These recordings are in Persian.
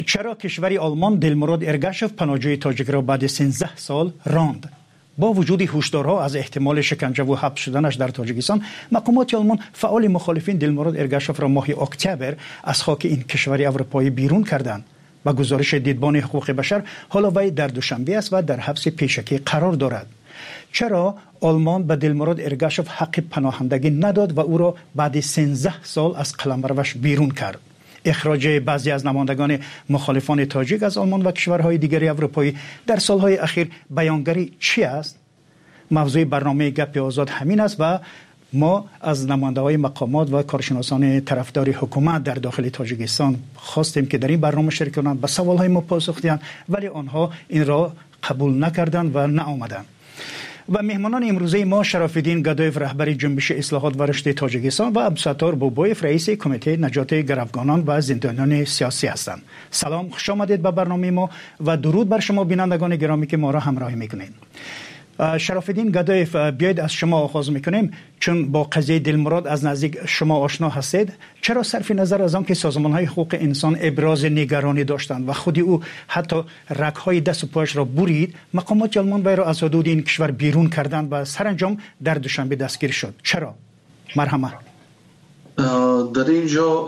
چرا کشور آلمان دلمراد ارگاشف پناهجوی تاجیک را بعد 13 سال راند؟ با وجود هشدارها از احتمال شکنجه و حبس شدنش در تاجیکستان، مقامات آلمان فعال مخالفین دلمراد ارگاشف را ماه اکتبر از خاک این کشور اروپایی بیرون کردند. با گزارش دیدبان حقوق بشر، حالا وی در دوشنبه است و در حبس پیشکی قرار دارد. چرا آلمان به دلمراد ارگاشف حق پناهندگی نداد و او را بعد 13 سال از قلمروش بیرون کرد؟ اخراج بعضی از نمایندگان مخالفان تاجیک از آلمان و کشورهای دیگر اروپایی در سالهای اخیر بیانگری چی است؟ موضوع برنامه گپ آزاد همین است و ما از نماینده‌های مقامات و کارشناسان طرفدار حکومت در داخل تاجیکستان خواستیم که در این برنامه شرکت کنند، به سوالهای ما پاسخ دهند، ولی آنها این را قبول نکردند و نآمدند. و مهمانان امروزه ما شراف‌الدین گدایف رهبر جنبش اصلاحات و رشد تاجیکستان و عبدالستار بوبایف رئیس کمیته نجات گروگانان و زندانیان سیاسی هستند. سلام، خوش آمدید به برنامه ما و درود بر شما بینندگان گرامی که ما را همراهی میکنید. شراف‌الدین گدایف، بیاید از شما آغاز میکنیم، چون با قضیه دلمراد از نزدیک شما آشنا هستید. چرا صرف نظر از آن که سازمان‌های حقوق انسان ابراز نگرانی داشتند و خود او حتی رگ‌های دست و پایش را برید، مقامات آلمان وی را از حدود این کشور بیرون کردند و سرانجام در دوشنبه دستگیر شد؟ چرا؟ مرحمت. در اینجا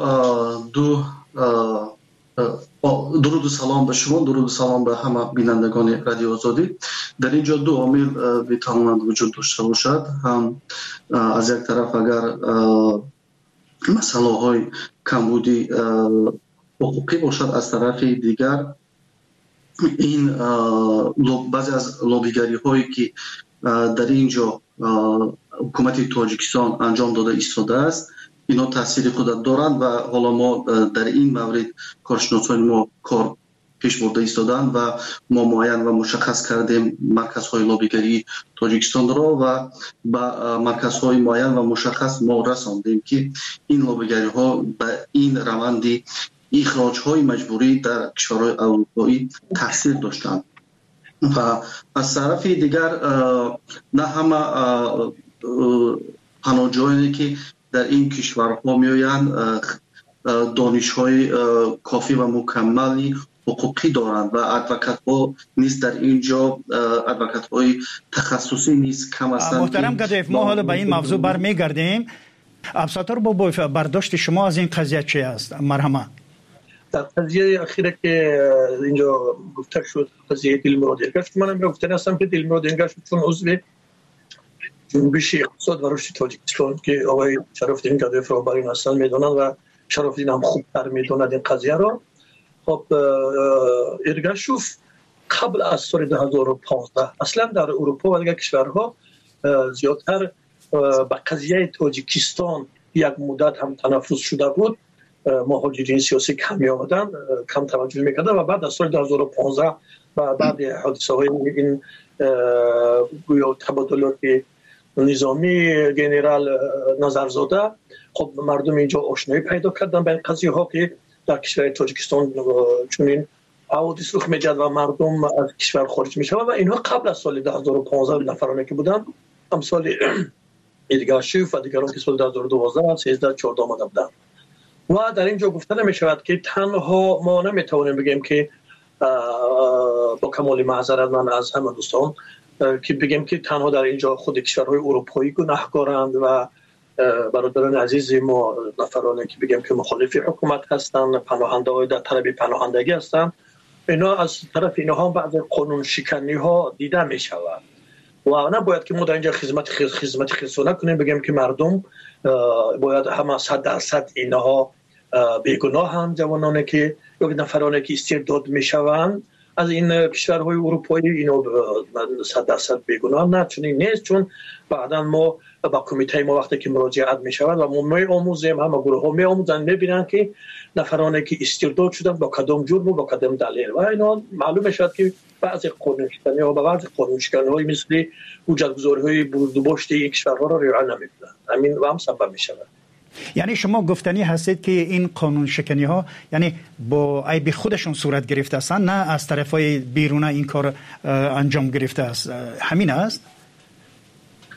درود و سلام به شما، درود و سلام به همه بینندگان رادیو آزادی. در اینجا دو عامل میتواند وجود داشته باشد. هم از یک طرف اگر مسئله های کمبودی حقوقی باشد، از طرف دیگر این بعضی از لابیگری هایی که در اینجا حکومت تاجیکستان انجام داده ایستاده است، اینا تاثیر خود دارند و حالا ما در این مورد کارشناسان ما کار پیش برده ایستادند و ما معین و مشخص کردیم مرکزهای لابیگری تاجیکستان را و با مرکزهای معین و مشخص ما رساندیم که این لابیگری ها به این روند اخراج های مجبوری در کشورهای اروپایی تاثیر داشتند. و از طرف دیگر نه همه پناهجویانی که در این کشورها میآیند دانش‌های کافی و مکملی حقوقی دارند و ادوکات ها نیست در اینجا، ادوکات های تخصصی نیست، کم هستند. محترم گدایف، ما حالا به این موضوع برمیگردیم. عبدالستار بوبایف، برداشت شما از این قضیه چی است؟ مرحمت. در قضیه اخیره که اینجا گفته شد، قضیه دلمراد ارگاشف، منم گفتن هستم که دلمراد ارگاشف چون عضو جنبش اقتصاد و رشد تاجیکستان که آقای شراف‌الدین گدایف را برای هستند میدونند و شراف‌الدین هم خوبتر میدوند این قضیه را. خب ارگاشف قبل از سال 2015 اصلا در اروپا و دیگر کشورها زیادتر به قضیه تاجیکستان یک مدت هم تنفس شده بود. مهاجرین سیاسی کم می آمدند، کم توجه میکردند و بعد از سال 2015 و بعد حادثه های این گویا تبادلات نظامی جنرال نظرزاده، خب مردم اینجا آشنایی پیدا کردن به این قضیه ها که در کشور تاجیکستان چنین حوادث رخ می‌دهد و مردم از کشور خارج میشوند و اینها قبل از سال 2015 نفرانی که بودند، امثال ارگاشف و دیگران که سال 2012 13 14 آمده بودند. و در اینجا گفته نمی‌شود که تنها ما نمی‌توانیم بگیم که با کمال معذرت من از همه دوستان که بگیم که تنها در اینجا خود کشورهای اروپایی گناهکارند و برادران عزیز ما نفرانی که بگیم که مخالف حکومت هستند، پناهنده‌های در طلب پناهندگی هستند، اینا از طرف اینها هم بعض قانون شکنی ها دیده می شود و نباید که ما در اینجا خدمت خصوصی کنیم بگیم که مردم باید همه 100% اینها بیگناه هم، جوانانی که یا نفرانی که استرداد می شوند از این کشورهای اروپایی اینا 100% بیگناه نه، چون نیست. چون بعدا ما با کمیته ما وقتی که مراجعت می شود و ما می آموزیم، همه گروه ها می آموزن، می بینن که نفرانی که استرداد شدن با کدام جرم و با کدام دلیل و اینا معلوم شد که بعضی قانون شکنی ها و بعضی قانون شکنی های مثل حجتگذاری های برداشت این کشورها را رعایت نمی کنند. همین و هم سبب می شود. یعنی شما گفتنی هستید که این قانون شکنی ها یعنی با عیب خودشون صورت گرفته هستند، نه از طرفای بیرون این کار انجام گرفته است، همین است؟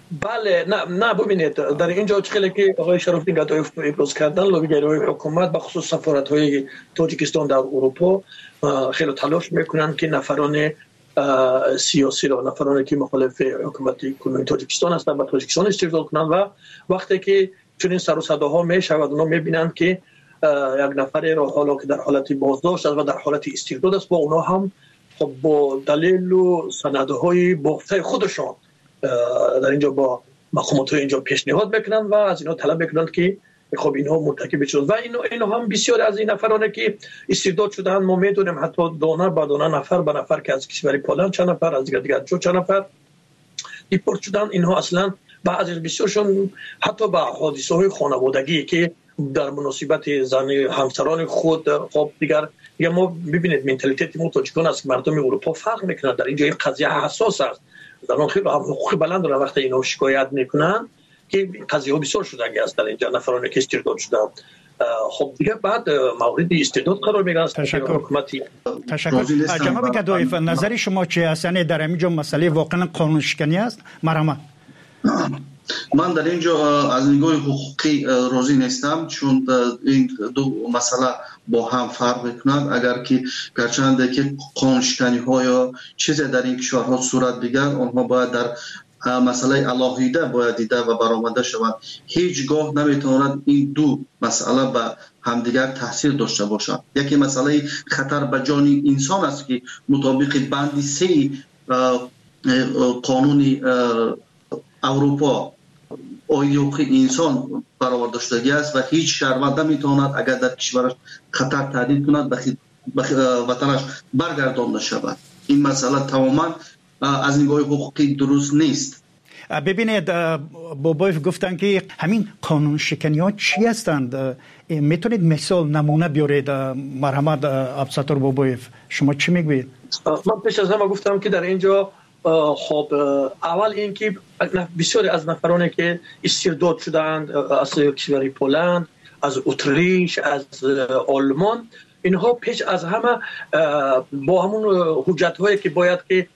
بله نه ببینید در اینجا خیلی که آقای شرافی گدایف ابراز کردن لابیگرای حکومت به خصوص سفارت‌های تاجیکستان در اروپا خیلی تلاش میکنند که نفران سیاسی را نفرانی که مخالف حکومت کنونی تاجیکستان هستند و تاجیکستان استرداد کنند و وقتی که چنین سر و صداها میشود اونا میبینند که یک نفر را حالا که در حالت بازداشت است و در حالت استرداد است با اونا هم خب با دلیل و سندهای باخته خودشان در اینجا با مقامات اینجا پیشنهاد میکنند و از اینا طلب میکنند که خب اینها مرتکب شدند و اینها هم بسیار از این نفرانی که استرداد شدند ما میدونیم حتی دانه به دانه نفر به نفر که از کشور پولند چند نفر از دیگر چند نفر دیپورت شدند. اینها اصلا بعضی بسیارشون حتی به حادثه های خانوادگی که در مناسبت زن همسران خود خب دیگر ما ببینید منتالیته ما تاجیکان است که مردم اروپا فرق میکنن در اینجا این قضیه حساس است در اون خیلی حقوق بلند دارن وقتی اینا شکایت میکنن که قضیه ها بسیار شدنی است در اینجا نفرانی که استرداد شدن خب دیگه بعد مورد استرداد قرار میگیرن. تشکر جناب گدایف نظر شما چی است؟ یعنی در اینجا مسئله واقعا قانون شکنی است؟ مرحمت من در اینجا از نگاه حقوقی راضی نیستم چون این دو مسئله با هم فرق میکنند. اگر که گرچند که قانون شکنی ها یا چیزی در این کشورها صورت بگیرد آنها باید در مسئله علاهیده باید دیده و برآمده شود. هیچگاه نمیتواند این دو مسئله به همدیگر تاثیر داشته باشد. یکی مسئله خطر به جان انسان است که مطابق بند 3 قانون اروپا حقوق انسان برآورده شدگی است و هیچ شهروند نمیتواند اگر در کشورش خطر تهدید کند به وطنش برگردانده شود. این مسئله تماما از نگاه حقوقی درست نیست. ببینید بابایف گفتن که همین قانون شکنی ها چی هستند؟ میتونید مثال نمونه بیارید؟ مرحمت عبدالستار بابایف شما چی میگوید؟ من پیش از همه گفتم که در اینجا خب اول اینکه بسیاری از نفرانی که استرداد شدند از کشور پولند، از اتریش، از آلمان، اینها پیش از همه با همون حجت هایی که باید که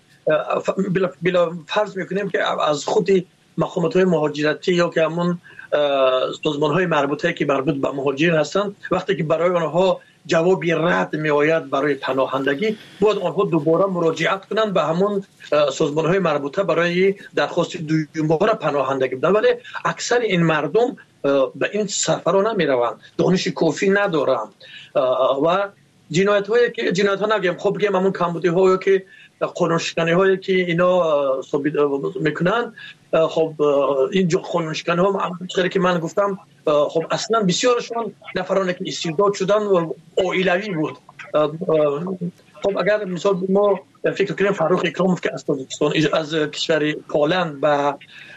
بلا فرض میکنیم که از خود مقامات های مهاجرتی یا که همون سازمان های مربوطه که مربوط به مهاجرین هستند وقتی که برای آنها جوابی رد می آید برای پناهندگی باید آنها دوباره مراجعت کنند به همون سازمان های مربوطه برای درخواست دوباره پناهندگی بدن. ولی اکثر این مردم به این سفرها نمی روند، دانش کافی ندارند و جنایت ها نگیم خب بگیم همون کمبودی هایی که قانون شکنی هایی که اینا ثابت میکنن خب اینجا قانون شکنی ها خیلی که من گفتم خب اصلا بسیارشون نفرانی که استرداد شدن و اویلوی بود. خب اگر مثال ما فکر کنیم فاروق اکراموف که از تاجیکستان از کشور پولند به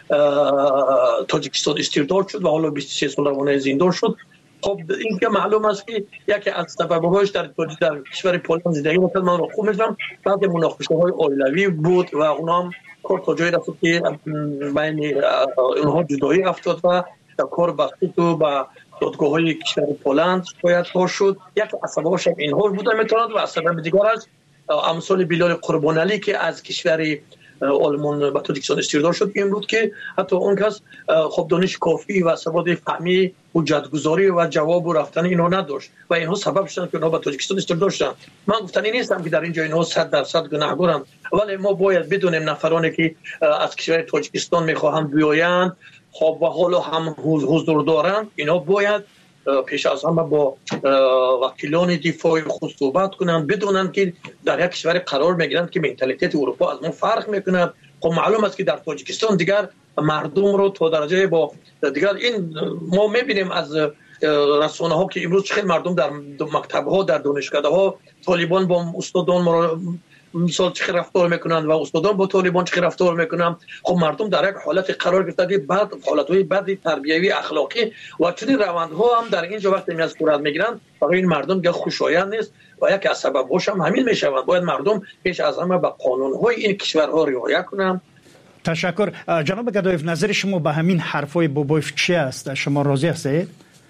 تاجیکستان استرداد شد و حالا 23 سال روانه زندان شد. خب این که معلوم است که یکی از سبب‌هاش در کشور پولند زندگی می‌کرد. من رو خوب می‌فهمم بعد مناقشه‌های اولیوی بود و اونا هم کار تا جایی رفت که بین اونها جدایی افتاد و کار بخشید و به دادگاه‌های کشور پولند شکایت ها شد. یک از سبب‌هاش اینها بوده میتواند و از سبب دیگرش امثال بلال قربانعلی که از کشور آلمان و تاجیکستان استرداد شد این بود که حتی اون کس خب دانش کافی و سواد فهمی حجت‌گذاری و جواب و رفتن اینها نداشت و اینها سبب شدن که اونها به تاجیکستان استرداد شدند. من گفتنی نیستم که در اینجا اینها 100% گناهکارند، ولی ما باید بدونیم نفرانی که از کشور تاجیکستان میخواهند بیایند خب و حالا هم حضور دارند اینا باید پیش از همه با وکیلان دفاع خود صحبت کنند، بدونند که در یک کشور قرار میگیرند که منتالیته اروپا از ما فرق میکنه. خب معلوم است که در تاجیکستان دیگر مردم رو تا درجه با دیگر این ما میبینیم از رسانه ها که امروز خیلی مردم در مکتب ها در دانشکده ها طالبان با استادان مثال چه رفتار میکنند و استادان با طالبان چه رفتار میکنند. خب مردم در یک حالت قرار گرفته که بعد حالتهای بد تربیوی اخلاقی و چنین روندها هم در اینجا وقتی از صورت میگیرند برای این مردم دیگه خوشایند نیست و یک از سببش هم همین میشوند. باید مردم پیش از همه به قانونهای این کشورها رعایت کنند. تشکر. جناب گدایف نظر شما به همین حرفای بابایف چی است؟ شما راضی هستید؟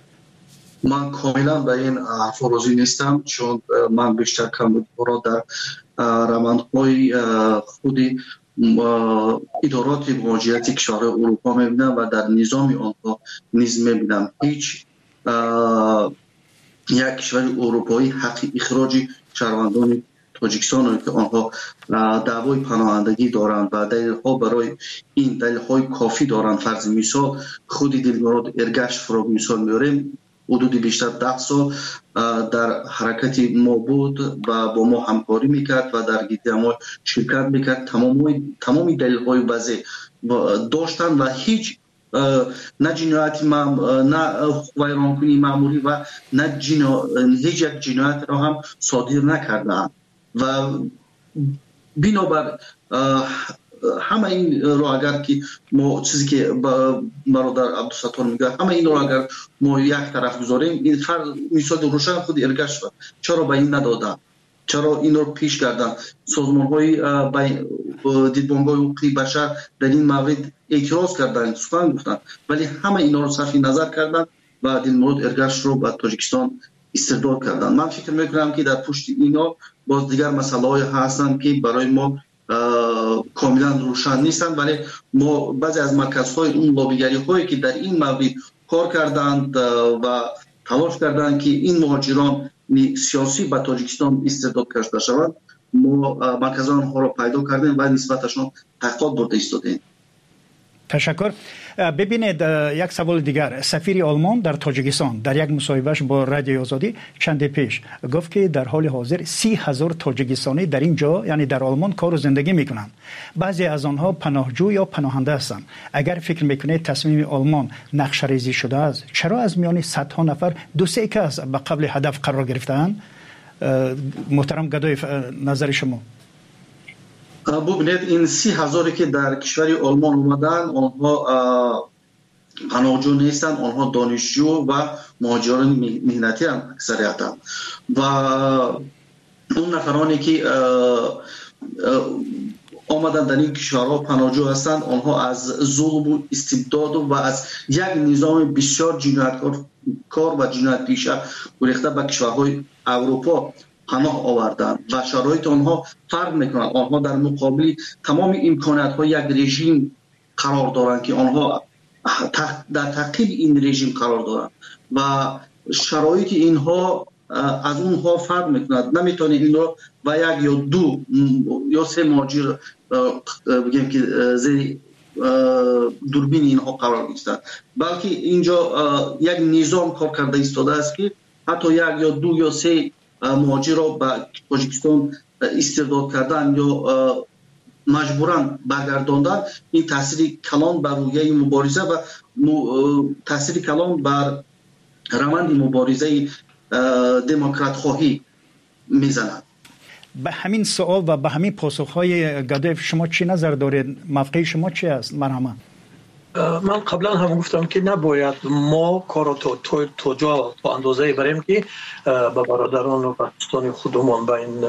من کاملا به این حرف راضی نیستم چون من بیشتر کمبودها را در روندهای خودی ادارات مهاجرتی کشورهای اروپا میبینم و در نظام آنها نیز میبینم هیچ یک کشور اروپایی حق اخراج شهروندان تاجیکستان که آنها دعوای پناهندگی دارند و دلیل‌ها برای این دلیل‌های کافی دارند. فرض مثال خود دلمراد ارگشف را مثال میاریم، حدود بیشتر 10 سال در حرکت ما بود و با ما همکاری میکرد و در گیتی ما شرکت میکرد. تمامی دلیل‌های واضح داشتند و هیچ نه جنایت نه ویرانکنی معمولی و نه هیچ یک جنایت را هم صادر نکردند و بنابر همه این رو اگر که ما چیزی که برادر عبدالستار میگه همه این رو اگر ما یک طرف گذاریم، این مثال روشن خود ارگشف چرا به این ندادن، چرا این رو پیش کردن؟ سازمان های دیدبانگاه حقوق بشر در این مورد اعتراض کردن، سخن گفتن، ولی همه اینا رو صرف نظر کردن و دلمراد ارگشف رو به تاجیکستان استرداد کردن. من فکر میکنم که در پشت اینا باز دیگر مسئله های هستند که برای ما کاملا روشن نیستند، ولی ما بعضی از مرکزهای اون لابیگری هایی که در این مورد کار کردند و تلاش کردند که این مهاجران سیاسی به تاجیکستان استرداد کرده شوند، ما مرکزان آنها را پیدا کردیم و نسبتشان تحقیقات برده ایستادیم. تشکر. ببینید یک سوال دیگر، سفیر آلمان در تاجیکستان در یک مصاحبهش با رادیو آزادی چند پیش گفت که در حال حاضر 30,000 تاجیکستانی در اینجا یعنی در آلمان کار و زندگی میکنند. بعضی از آنها پناهجو یا پناهنده هستند. اگر فکر میکنید تصمیم آلمان نقشه ریزی شده است، چرا از میان صدها نفر 2-3 کس به قبل هدف قرار گرفتند؟ محترم گدای نظر شما. ببینید این 30,000 که در کشور آلمان اومدن آنها پناهجو نیستن، آنها دانشجو و مهاجران مهنتی هم اکثریتا و اون نفرانی که آمدن در این کشورها پناهجو هستند آنها از ظلم و استبداد و از یک نظام بسیار جنایتکار و جنایت پیشه گریخته به کشورهای اروپا پناه آوردن و شرایط آنها فرق میکنند. آنها در مقابل تمام امکانات ها یک رژیم قرار دارند که آنها در تعقیب این رژیم قرار دارند و شرایط اینها از اونها فرق میکند. نمیتونه این رو و یک یا 2 یا 3 مهاجر بگیم که زیر دوربین اینها قرار گرفتند، بلکه اینجا یک نظام کار کرده ایستاده است که حتی 1 یا 2 یا 3 مهاجر را به تاجیکستان استرداد کردن یا مجبورا برگرداندن، این تاثیر کلان بر رویه مبارزه و تاثیر کلان بر روند مبارزه دموکرات خواهی میزند. به همین سوال و به همین پاسخهای گدایف شما چی نظر دارید؟ موقع شما چی است؟ مرحبا. من قبلا هم گفتم که نباید ما کار تو جا تا اندازه بریم که به برادران و پاکستانی خودمون به این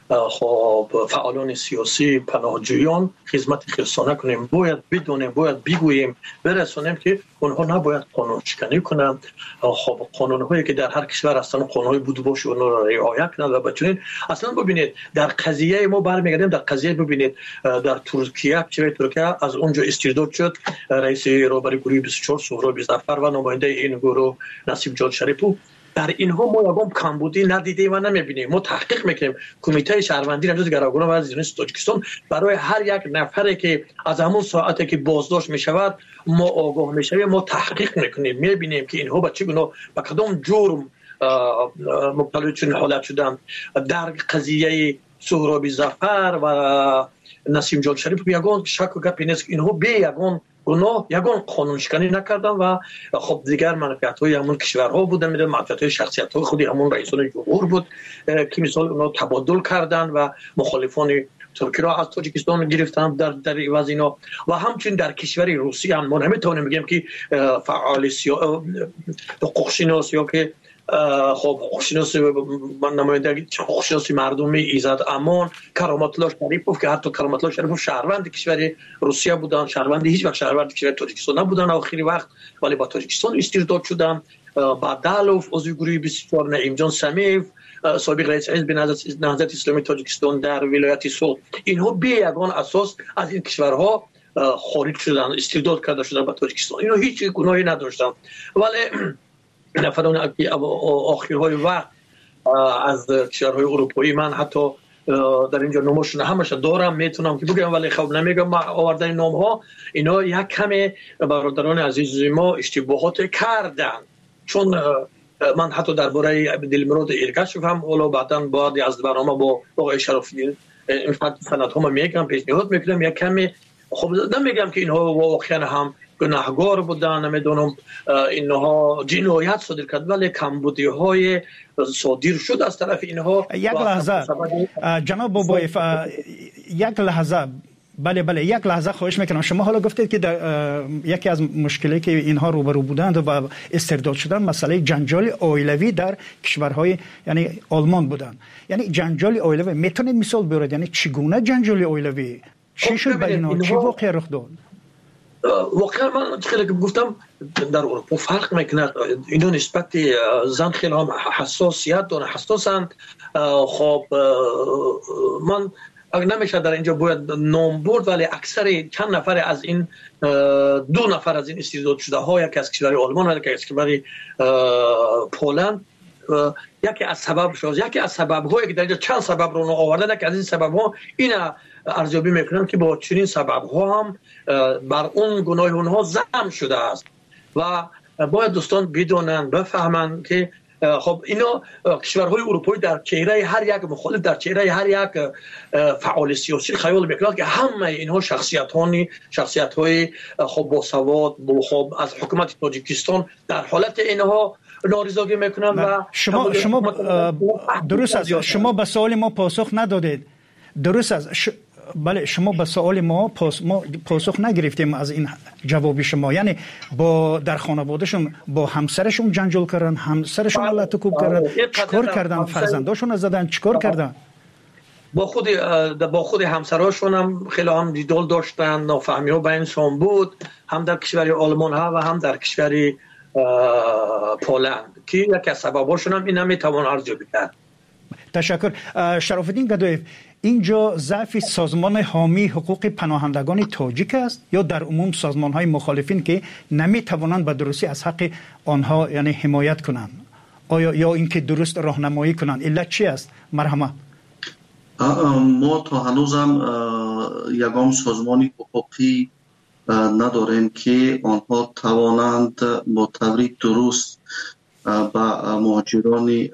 فعالان سیاسی پناهجویان خدمت خلصانه کنیم. باید بدونیم، باید بگوییم، برسونیم که اونها نباید قانون شکنی کنند. قانون هایی که در هر کشور هستن قانون بوده باشه اونها را رعایت کنند و بتونید. اصلا ببینید در قضیه ما برمیگردیم در قضیه، ببینید در ترکیه از اونجا استرداد شد رئیس رهبری گروه 24 سهراب ظفر و نماینده این گروه نصیب جان شریفو. در اینها ما یگام کمبودی ندیدیم و نمیبینیم. ما تحقیق میکنیم. کمیته شهروندی نجات گروگان و از تاجیکستان برای هر یک نفری که از همون ساعتی که بازداشت میشود ما آگاه میشویم، ما تحقیق میکنیم، میبینیم که اینها به چه گناه به کدام جرم مبتلا چون حالت شدن. در قضیه سهراب ظفر و نسیم جان شریف یگان شک و گپی نیست. اینها به یگان قانون شکنی نکردن و خب دیگر منفعت های همون کشورها بودن، میدن منفعت های شخصیت های خودی همون رئیسان جمهور بود که مثال اونا تبادل کردن و مخالفان ترکی را از تاجیکستان گرفتن در عوض اینا. و همچنین در کشور روسیه هم ما نمیتونیم بگیم که فعال حقوق‌شناس یا که خب حقوق‌شناس نماینده حقوق‌شناس مردمی ایزد امان کرامت الله شریفوف که حتی کرامت الله شریفوف شهروند کشور روسیه بودن، شهروند هیچ وقت شهروند کشور تاجیکستان نبودن آخری وقت، ولی با تاجیکستان استرداد شدن. بعدالوف عضو گروه 24 نعیم جان سمیف سابق رئیس حزب نهضت اسلامی تاجیکستان در ولایت سوغد، اینها به یگان اساس از این کشورها خارج شدن، استرداد کرده شدن به تاجیکستان. اینها هیچ گناهی نداشتند، ولی نفران آخرهای وقت از کشورهای اروپایی، من حتی در اینجا نامشون همش دارم میتونم که بگم ولی خب نمیگم، آوردن نام ها، اینا یک کمی برادران عزیز ما اشتباهات کردن. چون من حتی درباره دلمراد ایرگاشف هم اولا بعداً بعد از برنامه با آقای شرافی این سندها میگم، پیشنهاد میکنم یک کمی، خب نمیگم که اینها واقعا هم گناهگار بودن، نمیدونم اینها جنایت صادر کرد، ولی کمبودی های صادر شد از طرف اینها. یک لحظه جناب بابایف، یک لحظه، بله یک لحظه خواهش میکنم. شما حالا گفتید که در یکی از مشکلی که اینها روبرو بودند و استرداد شدن مسئله جنجال عائلوی در کشورهای یعنی آلمان بودند. یعنی جنجال عائلوی میتونید مثال بیارید؟ یعنی چگونه جنجال عائلوی چی شد برای اینها؟ چی واقعا رخ داد؟ واقعا من خیلی گفتم در اروپا فرق میکنه، اینا نسبت زن خیلی هم حساسیت دارن، حساسند. خب من نمیشه در اینجا باید نام برد، ولی اکثر چند نفر از این 2 نفر از این استرداد شده ها، یکی از کشور آلمان و یکی از کشور پولند، یکی از سبب هایی که در اینجا چند سبب رو آوردن، یکی از این سبب ها این ارزیابی میکنم که با چنین سبب ها هم بر اون گناه اونها ضم شده است و باید دوستان بدونن، بفهمن که خب اینا کشورهای اروپایی در چهره هر یک مخالف، در چهره هر یک فعال سیاسی خیال میکنند که همه اینها شخصیت‌های خب باسواد، خب از حکومت تاجیکستان در حالت اینها نارضایتی میکنن. و شما درست است، شما به سوال ما پاسخ ندادید. درست است، بله شما به سوال ما پاسخ نگرفتیم از این جوابی شما. یعنی با در خانوادهشون با همسرشون جنجال کردن، همسرشون لطکوب کردن، چیکار کردن؟ فرزنداشون زدن، چیکار کردن؟ با خود همسراشون هم خیلی هم جدال داشتن، نافهمی ها بینشون بود، هم در کشور آلمان ها و هم در کشور پولند، که یکی از سبباشون هم این نمیتوان ارزیابی کرد. تشکر. شرافالدین گدایف، اینجا ضعف سازمان حامی حقوق پناهندگان تاجیک است یا در عموم سازمان های مخالفین که نمی توانند به درستی از حق آنها یعنی حمایت کنند، آیا یا اینکه درست راهنمایی کنند؟ علت چی است؟ مرحمت. ما تا هنوزم یگام سازمانی حقوقی نداریم که آنها توانند با طوری درست با مهاجران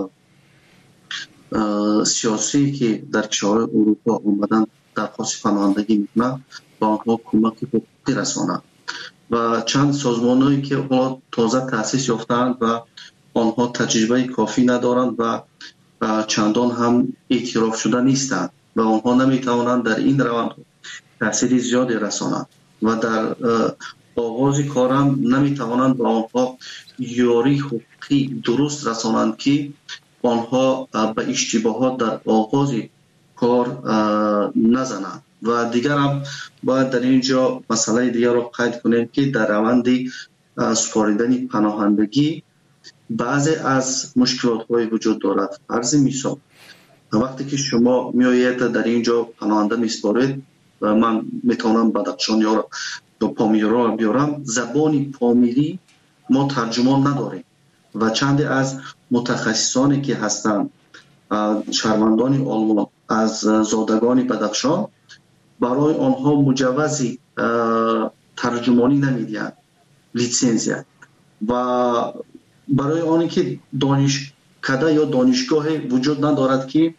سیاسی که در کشورهای اروپا اومدن درخواست پناهندگی میکنند با آنها کمک حقوقی رسانند و چند سازمانهایی که تازه تأسیس یافتند و آنها تجربه کافی ندارند و چندان هم اعتراف شده نیستند و آنها نمیتوانند در این روند تأثیر زیادی رسانند و در آغاز کارم نمیتوانند با آنها یاری حقوقی درست رسانند که آنها به اشتباهات در آغاز کار نزنند. و دیگر هم باید در اینجا مسئله دیگر رو قید کنیم که در روند سپاریدن پناهندگی بعضی از مشکلات های وجود دارد. فرض مثال وقتی که شما میایید در اینجا پناهنده میسپارید، من میتونم بدخشان یا پامیری رو بیارم، زبان پامیری ما ترجمان نداریم و چند از متخصصانی که هستند شهروندان آلمان از زادگان بدخشان برای آنها مجوزی ترجمانی نمیدهند، لیسانس، و برای آنی که دانشکده یا دانشگاه وجود ندارد که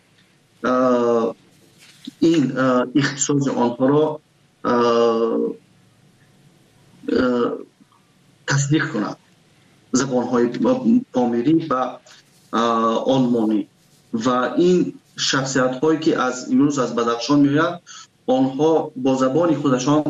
این اختصاص آنها را تصدیق کند، زبان‌های پامیری و آلمانی. و این شخصیت‌هایی که از امروز از بدخشان می‌آیند آنها با زبان خودشان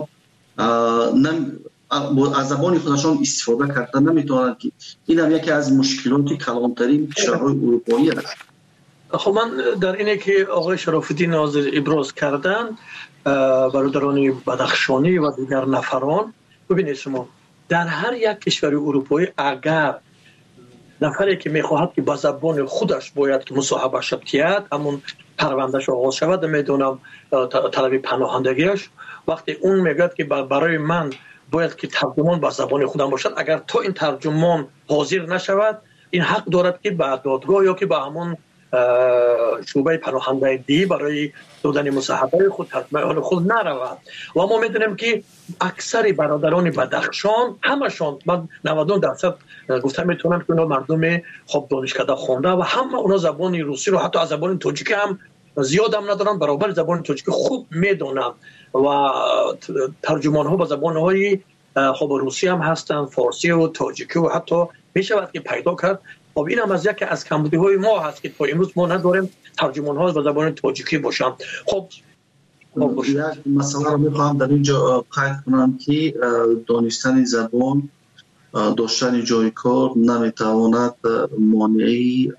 از زبان خودشان استفاده کردن نمی‌توانند که این هم یکی از مشکلات کلانترین کشورهای اروپایی است. خب من در اینه که آقای شراف‌الدین ناظر ابراز کردن، برادران بدخشانی و دیگر نفران، ببینید شما در هر یک کشور اروپایی اگر نفری که میخواهد که با زبان خودش باید که مصاحبه شد کرد، همون پروندهش آغاز شود، میدونم طلب پناهندگیش، وقتی اون میگه که برای من باید که ترجمان با زبان خودم باشد، اگر تو این ترجمان حاضر نشود، این حق دارد که به دادگاه یا که به همون شعبه پناهندگی برای دادن مصاحبه خود ترجمان خود نرود. و ما میدونیم که اکثر برادران بدخشان همشون، من 99% گفتم میتونم که اونا مردم خوب دانشکده خونده و همه اونا زبان روسی رو حتی از زبان تاجیکی هم زیاد هم ندارن، برابر زبان تاجیکی خوب میدونن و ترجمان ها با زبان های خوب روسی هم هستن، فارسی و تاجیکی و حتی میشود که پیدا کرد. خب این هم از یکی از کمبودی های ما هست که تا امروز ما نداریم ترجمان ها با زبان تاجیکی باشن. خب یک مسئله رو میخوام در اینجا قید کنم که دانستن زبان، داشتن جای کار نمیتواند مانعی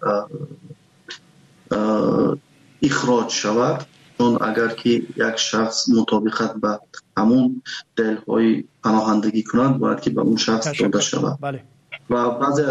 اخراج شود، چون اگر که یک شخص مطابقت به همون دلیل‌های پناهندگی کند باید که به اون شخص داده شود. بله. و بعضی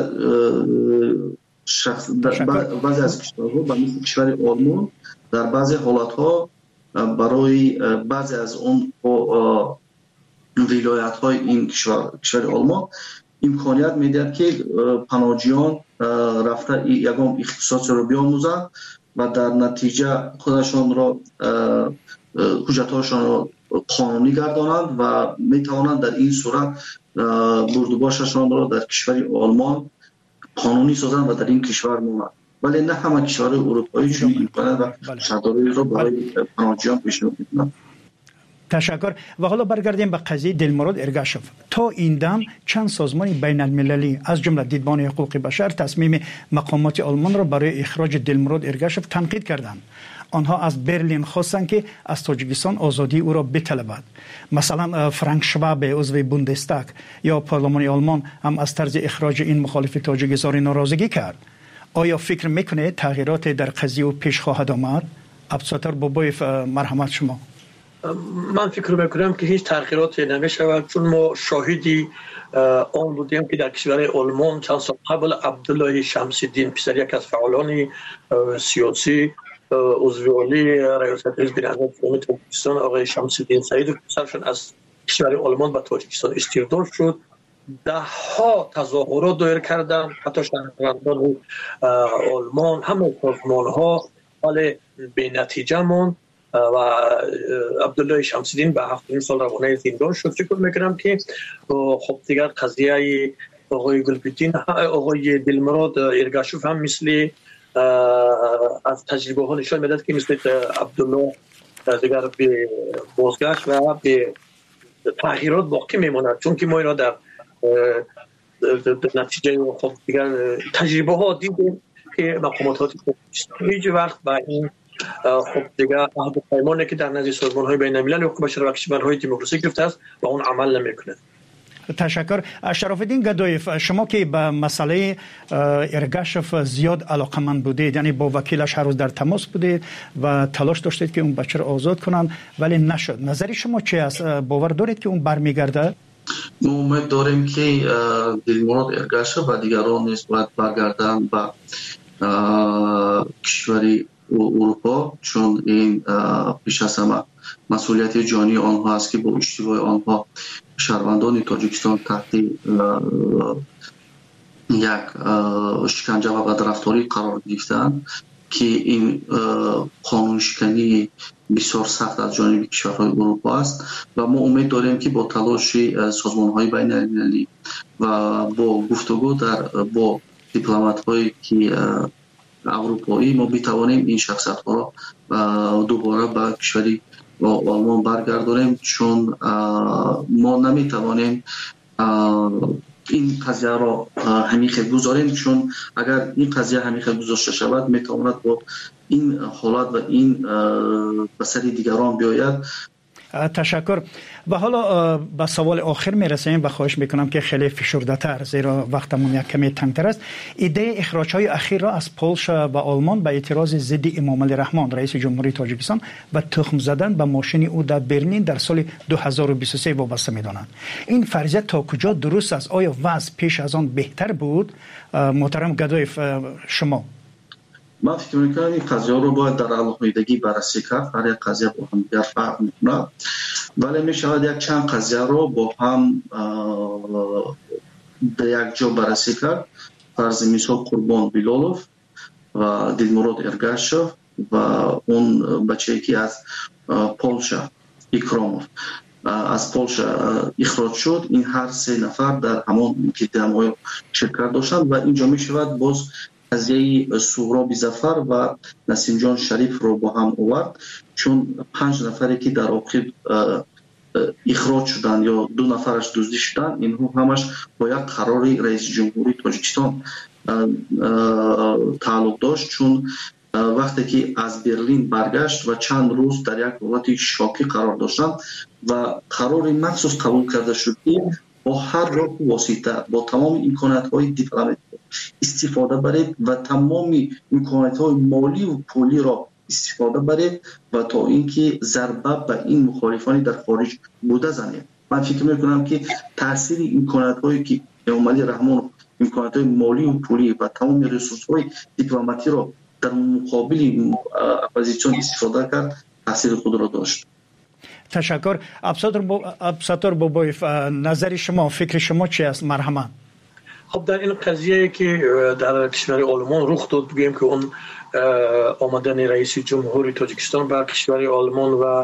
از کشورها به مثل کشور آلمان در بعضی حالتها برای بعضی از اون ولایت‌های این کشور آلمان امکانیت میدهد که پناهجویان رفته یگام اختصاص رو بیاموزند و در نتیجه خودشان را حجت‌هاشان را قانونی گردانند و میتوانند در این صورت بردوباششان را در کشور آلمان قانونی سازند و در این کشور مانند. ولی نه همه کشور اروپایی چنین امکانات و شرایط را برای پناهجویان پیشنهاد می‌کنند. تشکر. و حالا برگردیم به قضیه دلمراد ارگاشف. تا این دم چند سازمان بین المللی از جمله دیدبان حقوق بشر تصمیم مقامات آلمان را برای اخراج دلمراد ارگاشف تنقید کردند. آنها از برلین خواستند که از تاجیکستان آزادی او را بطلبد. مثلا فرانک شواب عضو بوندستاگ یا پارلمان آلمان هم از طرز اخراج این مخالف تاجیک اظهار ناراضگی کرد. آیا فکر میکنه تغییرات در قضیه و پیش خواهد آمد؟ عبدالستار بابای مرحمت شما. من فکر میکنم که هیچ تغییراتی نمیشود، چون ما شاهدی آن بودیم که در کشور آلمان چند سال قبل عبدالله شمس الدین پسر یک از فعالان سیاسی عضو عالی ریاست حزب نهضت اسلامی تاجیکستان آقای شمس الدین سعید پسرشون از کشور آلمان به تاجیکستان استرداد شد. ده ها تظاهرات دایر کردن، حتی شهروندان آلمان، همه سازمان ها، ولی به نتیجه ماند و عبدالله شمس الدین به 7 سال روانه زندان شد. فکر میکنم که خب دیگر قضیه آقای گلبدین، آقای دلمراد ارگاشف هم مثل از تجربه ها نشان میداد که مثل عبدالله دیگر به بازگشت و به تغییرات باقی میماند، چون که ما اینا در نتیجه خب دیگر تجربه ها دیدیم که مقامات هیچ وقت با این خب دیگه عهد و پیمانی که در نزد سازمان‌های بین‌المللی حقوق بشر و کشورهای دموکراسی گرفته است با اون عمل نمی‌کنه. تشکر. شرف الدین گدایف، شما که به مسئله ارگاشف زیاد علاقمند بودید، یعنی با وکیلش هر روز در تماس بودید و تلاش داشتید که اون بچه رو آزاد کنن ولی نشد. نظر شما چی است؟ باور دارید که اون برمیگرده؟ ما امید داریم که دلمراد ارگاشف و دیگران نیز باید برگردن به کشوری اروپا، چون این پیش از همه مسئولیت جانی آنها است که با اشتباه آنها شهروندان تاجیکستان تحت یک شکنجه و بدرفتاری قرار گرفتند که این قانون شکنی بسیار سخت از جانب کشورهای اروپا است و ما امید داریم که با تلاش سازمان‌های بین‌المللی و با گفتگو با دیپلمات‌هایی که اروپایی ما بتوانیم این شخصیت‌ها را دوباره به کشوری آلمان برگردانیم، چون ما نمیتوانیم این قضیه را همیشه گذاریم، چون اگر این قضیه همیشه گذاشته شود میتواند با این حالت و این بسری دیگران بیاید تشکر. و حالا به سوال آخر میرسیم و خواهش میکنم که خیلی فشرده تر، زیرا وقتمون یک کمی تنگتر است. ایده اخراج های اخیر را از پولشا و آلمان به اعتراض ضد امامعلی رحمان رئیس جمهوری تاجیکستان و تخم زدن به ماشین او در برلین در سال 2023 وابسته میدانند. این فرضیه تا کجا درست است؟ آیا وضع پیش از آن بهتر بود؟ محترم گدایف، شما. من فکر میکنم این قضیه رو باید در علاقه‌ایدگی بررسی کرد. هر یک قضیه با هم دیگر فرق میکنه، ولی میشود یک چند قضیه رو با هم در یک جا بررسی کرد. فرض مثال قربان بیلالوف و دلمراد ارگاشوف و اون بچه‌ای که از پولشا اکراموف از پولشا اخراج شد، این هر سه نفر در همان گردهمایی شرکت داشتند و اینجا میشود باز قضیه سهراب ظفر و نسیم جان شریف رو با هم آورد، چون 5 نفری که در آخر اخراج شدن یا 2 نفرش دزدی شدن، اینها همش با یک قرار رئیس جمهوری تاجیکستان تعلق داشت، چون وقتی که از برلین برگشت و چند روز در یک حالت شاکی قرار داشتند و قرار مخصوص قبول کرده شد که با هر راه واسطه با تمام امکانات‌های دیپلماتیک استفاده برید و تمام امکانات‌های مالی و پولی را استفاده برید و تا اینکه ضربه به این مخالفانی در خارج بوده زنید. من فکر می‌کنم که تاثیر امکانات‌هایی که امامعلی رحمان امکانات‌های مالی و پولی و تمام ریسورس‌های دیپلماتیک را در مقابل اپوزیسیون استفاده کرد، تاثیر خود را داشت. تشکر. ابسطور بابایف، نظر شما، فکر شما چی است؟ مرحمت. خب در این قضیه که در کشور آلمان رخ داد، بگیم که اون آمدن رئیس جمهوری تاجیکستان به کشور آلمان و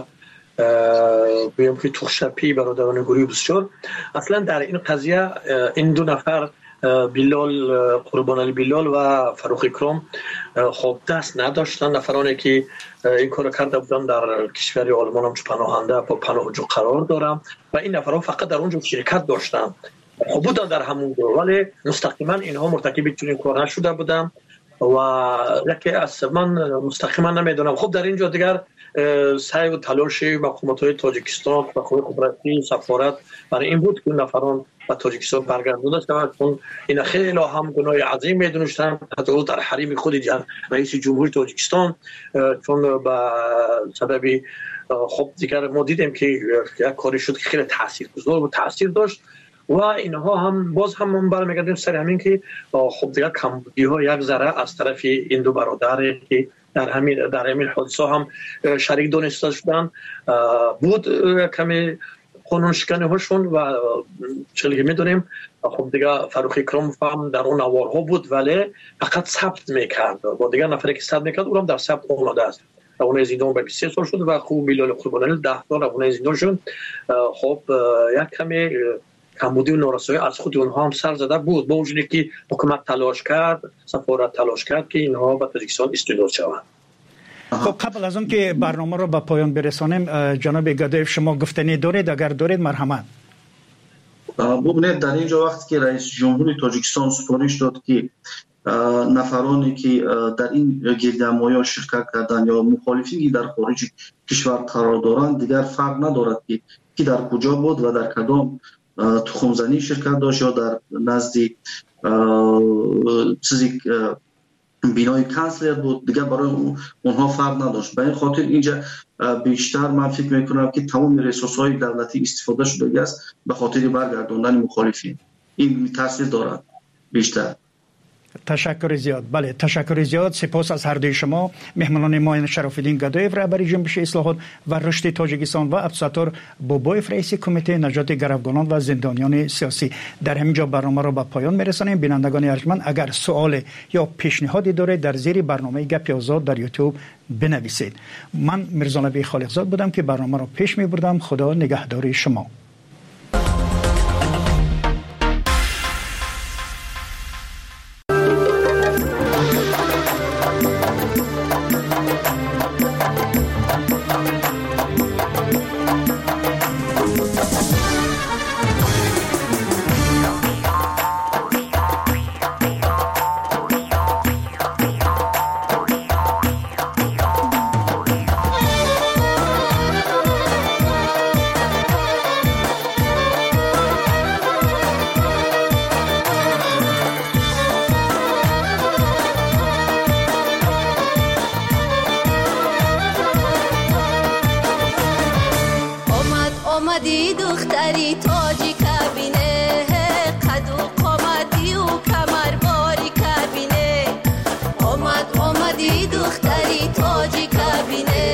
بگیم که توخشپی برادران گروه بسیار، اصلا در این قضیه این 2 نفر بیلال، قربان علی بیلال و فاروق اکرام خب دست نداشتن. نفرانی که این کار کرده بودن در کشور آلمان هم پناهنده با پناهجو قرار دارم و این نفران فقط در اونجا شرکت داشتن، خب بودن در همون دور، ولی مستقیما اینها مرتکب چنین کار نشده بودن و یکی از من مستقیما نمیدونم. خب در اینجا دیگر سعی و تلاش حکومت‌های تاجیکستان و خبراتی سفارت برای این بود که نفران و تاجیکستان برگردانده شود، چون این خیلی هم گناه عظیم میدونستن حتی در حریم خود رئیس جمهوری تاجیکستان، چون به سبب خب دیگر ما دیدیم که یک کاری شد که خیلی تاثیرگذار و تاثیر داشت و اینها هم باز هم برمیگردیم سر همین که خب دیگر کمبودی ها یک ذره از طرف این 2 برادر که در همین حادثه هم شریک دانسته شدن بود کمی قانون شکنی هاشون و چلی میدونیم. خب دیگه فاروق اکرام هم در اون نوارها بود ولی فقط ثبت میکرد، با دیگر نفری که ثبت میکرد اونم در ثبت آمده است. اون زندان به 23 سال شد و خوب بیلال قربانی 10 سال اون زندان شد. خب یک کمی کمبودی و نارسایی از خود اونها هم سر زده بود، با وجودی که حکومت تلاش کرد، سفارت تلاش کرد که اینها به تاجیکستان استعداد شوند. خب قبل از اون که برنامه رو به پایان برسانیم، جناب گدایف شما گفتنی دارید؟ اگر دارید مرحمت. ببینید در اینجا وقتی که رئیس جمهوری تاجیکستان سفارش داد که نفرانی که در این گردهمایی شرکت کردن یا مخالفین در خارج کشور قرار دارند دیگر فرق ندارد که کی در کجا بود و در کدام تخمزنی شرکت داشت یا در نزد چیزی بینای کانسلر بود، دیگه برای اونها فرق نداشت. به این خاطر اینجا بیشتر من فکر میکنم که تمام ریسورس‌های دولتی استفاده شده است به خاطر برگرداندن مخالفین. این تاثیر دارد بیشتر. تشکر زیاد. بله تشکر زیاد. سپاس از هر دوی شما مهمانان ما، شرف الدین گدایف رهبر جنبش اصلاحات و رشد تاجیکستان و ابسطور بابایف رئیس کمیته نجات گروگانان و زندانیان سیاسی. در همینجا برنامه را به پایان میرسانیم. بینندگان ارجمند اگر سوال یا پیشنهادی دارید در زیر برنامه گپ آزاد در یوتیوب بنویسید. من میرزا خالقزاد بودم که برنامه را پیش میبردم. خدا نگهدار شما. اومدی دختری تاجی کبینه قد و قامتی و کمر باری کبینه اومدی دختری تاجی کبینه